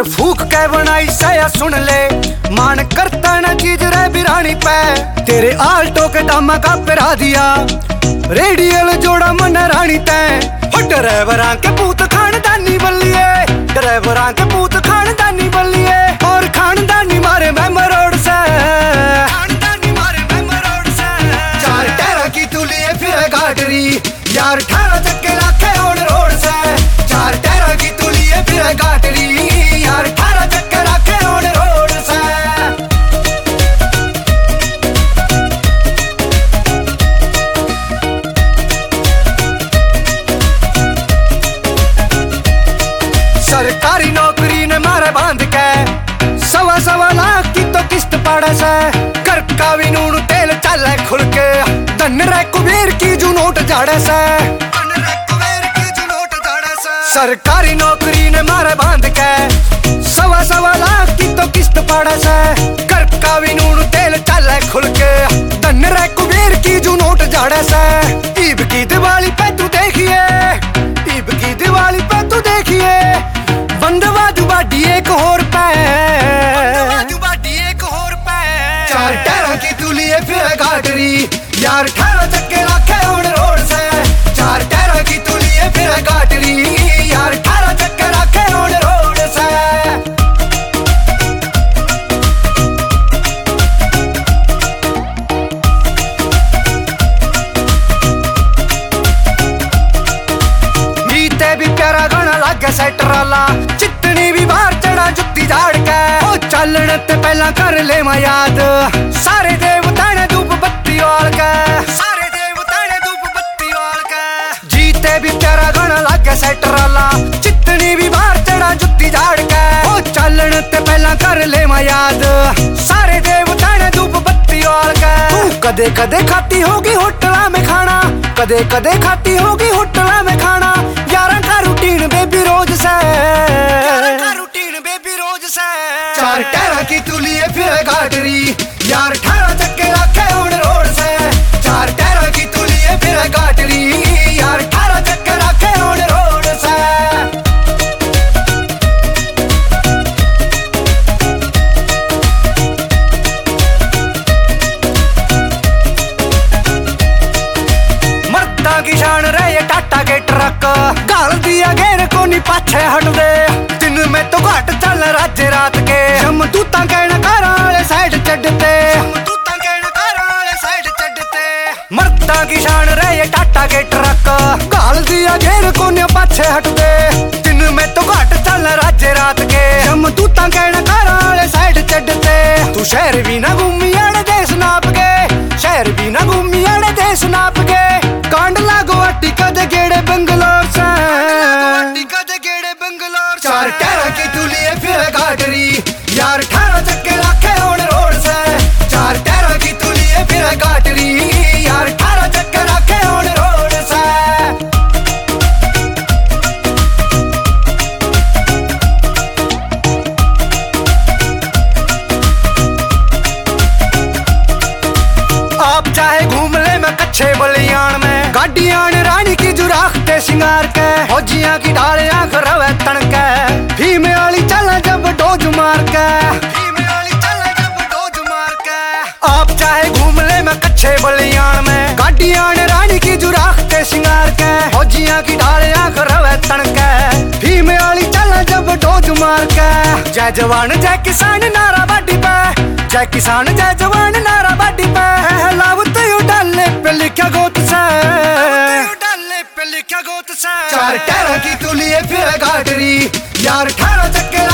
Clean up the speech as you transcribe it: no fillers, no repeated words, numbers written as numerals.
यार फूक के बनाई सया सुन ले, मान करता न चीज रे बिरानी पे। तेरे आल्टो के दामा का पिरा दिया, रेडियल जोड़ा मन रानी तै। ड्राइवरां के पूत खानदानी बल्लिए, ड्राइवरां के पूत खानदानी बल्लिए। और खानदानी मारे मेमर रोड से, खानदानी मारे मेमर रोड से। चार टायरा की तू लिए फिर गाटरी, यार 18 चक्के लाखे ऑन रोड से। चार टायरा की तू लिए फिर गाटरी, यार 18 चक्के लाखे ऑन रोड से। सरकारी नौकरी ने मारे बांध के, 1.25 लाख की तो किस्त पड़े से। कर का भी नून तेल चले खुल के, धन रे कुबेर की जू नोट झाड़े से। सरकारी नौकरी ने मारे बांध के, 1.25 लाख की तो किस्त पड़े से। कर का भी नून तेल चले खुल के, धन रे कुबेर की जू नोट झाड़े से। ईब की दिवाली पे तू देखिए, ईब की दिवाली पे तू देखिए, बंदवा दुबाडी एक और पे, दुबाडी एक और पे। चार टायरा की तू लिए फिर गाटरी, यार 18 चक्के लाखे ऑन रोड से। चार टायरा की तू लिए फिर गाटरी, यार 18 चक्के लाखे ऑन रोड से। मीते भी प्यारा गाना लागे सेटर वाला, चितनी भी बाहर चढ़ा जुत्ती झाड़ के। ओ चलने ते पहला कर ले मैं याद, सारे देवता ने धूप बत्ती वाल के, सारे देवता ने धूप बत्ती वाल के। जीते भी प्यारा गाना लागे सेटर वाला, चितनी भी बाहर चढ़ा जुत्ती झाड़ के। ओ चलने ते पहला कर ले मैं याद, सारे देवता ने धूप बत्ती वाल के। तू कदे कदे खाती होगी होटला में खाना, कदे कदे खाती होगी होटला में खाना। यार का रूटीन बेबी रोज से, यार का रूटीन बेबी रोज से। चार टायरा की तू लिए फिर गाटरी, यार 18 चक्के लाखे ऑन रोड से। चार टायरा की तू लिए फिर गाटरी, यार 18 चक्के लाखे ऑन रोड से। मर्दा की शान रे ये टाटा के ट्रक, गाल दिया घेर को नहीं पाछे हट दे। दिन में तो घाट चल रात रात के, हम तू ता कहना कार वाले साइड चढ़ते, तू ता कहना कार वाले साइड चढ़ते। मर्दा की शान रे ये टाटा के ट्रक, गाल दिया घेर को नहीं पाछे हट दे। दिन में तो घाट चल रात के, हम तू ता कहना कार वाले साइड चढ़ते। तू शहर भी ना घूमी आड़े देश नाप के, शहर भी ना घूमी आड़े देश नाप के। कांड लागो अट्टी कदे गेड़े बंगलोर से, कदे गेड़े बंगलोर। चार टायरा की तू लिए फिर गाटरी, यार 18 चक्के लाखे ऑन रोड से। चार टायरा की तू लिए फिर गाटरी, यार 18 चक्के लाखे ऑन रोड से। आप चाहे घूम ले मैं कच्चे बलियान में, गाड़ियां रानी की जुराखते सिंगार के। फौजियां की ढाले आंख रवे तनके, फीमे वाली चला जब डोज मार के, फीमे वाली चला जब डोज मार के। आप चाहे घूम ले मैं कच्चे बलियान में, गाड़ियां रानी की जुराखते सिंगार के। फौजियां की ढाले आंख रवे तनके, फीमे वाली चला जब डोज मार के। जय जवान जय किसान नारा बाडी पे, जय किसान जय जवान नारा बाडी पे। लावत डाले पे लिखा गोत से, डाले पे लिखा गोत से। चार टायरा की तू लिए फिर गाटरी, यार 18 चक्के